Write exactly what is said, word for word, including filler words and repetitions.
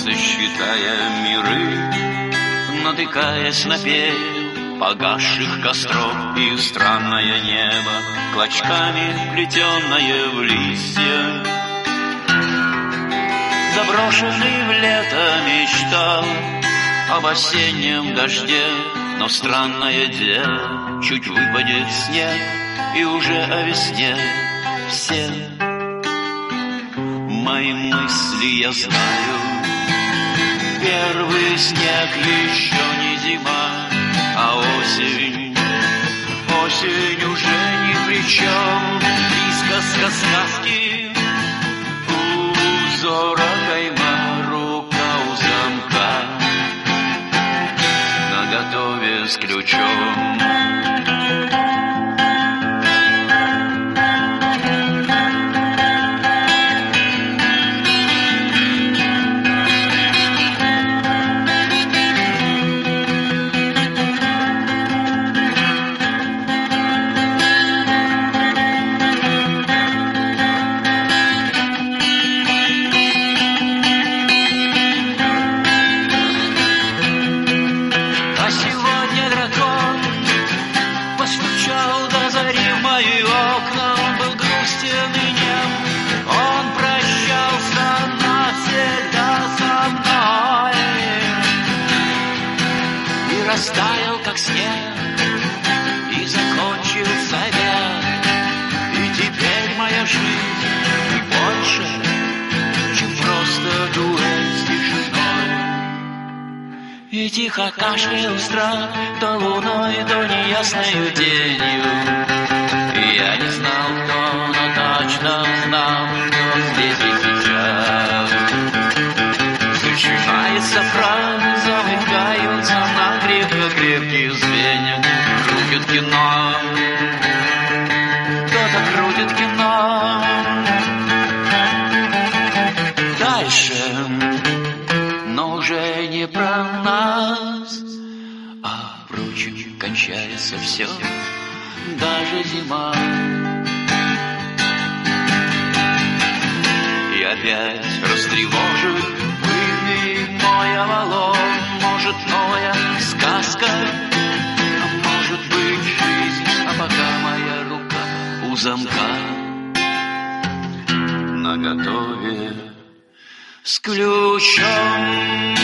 сосчитая миры, натыкаясь на пепел погасших костров и странное небо, клочками плетеное в листья. Заброшенный в лето мечтал об осеннем дожде, но странное дело, чуть выпадет снег, и уже о весне все мои мысли я знаю. Первый снег еще не зима, а осень, осень уже ни при чем. Присказка сказки, узора кайма, рука у замка, наготове с ключом. Растаял, как снег, и закончился век. И теперь моя жизнь больше, чем просто дуэль с тишиной. И тихо кашлял страх то луной, то неясною тенью. И я не знал, кто, но точно знал, кто здесь и сейчас. Сочиняется фраза, замыкаются на крепкие звенья, крутит кино, кто-то крутит кино. Дальше, но уже не про нас, а впрочем, кончается все, даже зима. И опять растревожит пыльный мой Авалон. Может, новая сказка, а может быть жизнь, а пока моя рука у замка, наготове с ключом.